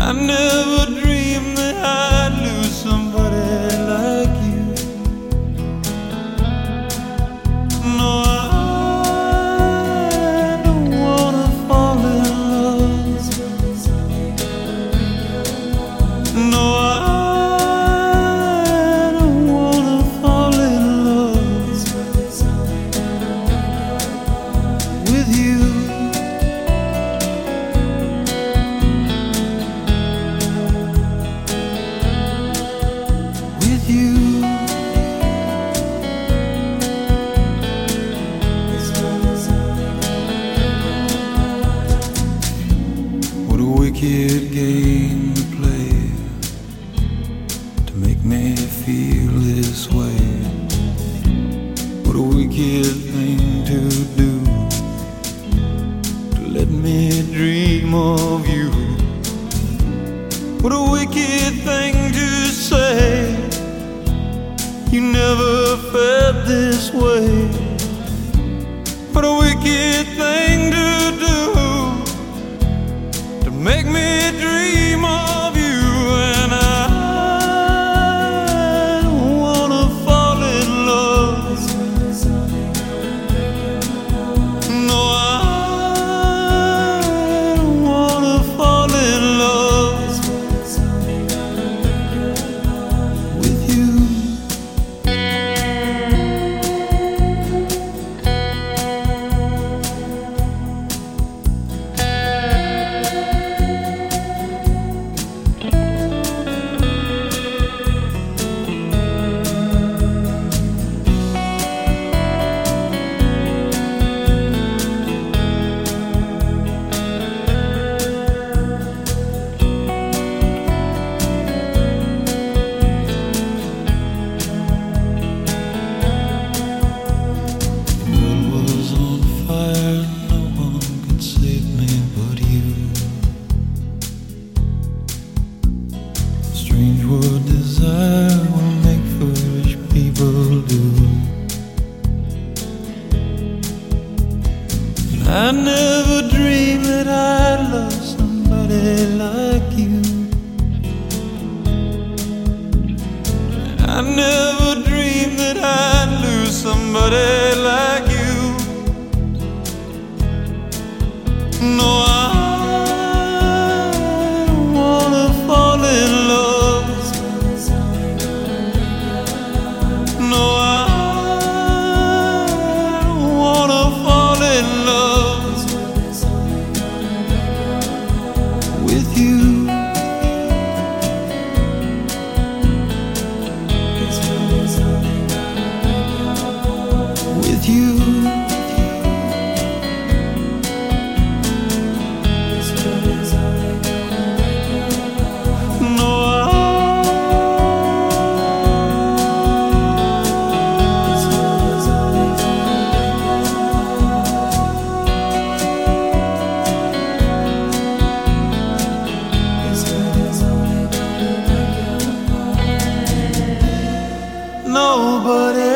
I never dreamed that I'd lose somebody like you. No, I don't wanna fall in love. No, I don't wanna fall in love with you. What a wicked game to play to make me feel this way. What a wicked thing to do to let me dream of you. What a wicked thing to say. You never felt this way. What a wicked thing to do to make me dream of you. And I don't wanna fall in love. No, I don't wanna fall in love with you. Strange what desire will make foolish people do. I never dreamed that I'd love somebody like you. I never dreamed that I'd lose somebody like you. No, I don't wanna fall in love. No, I don't wanna fall in love with you. With you. Nobody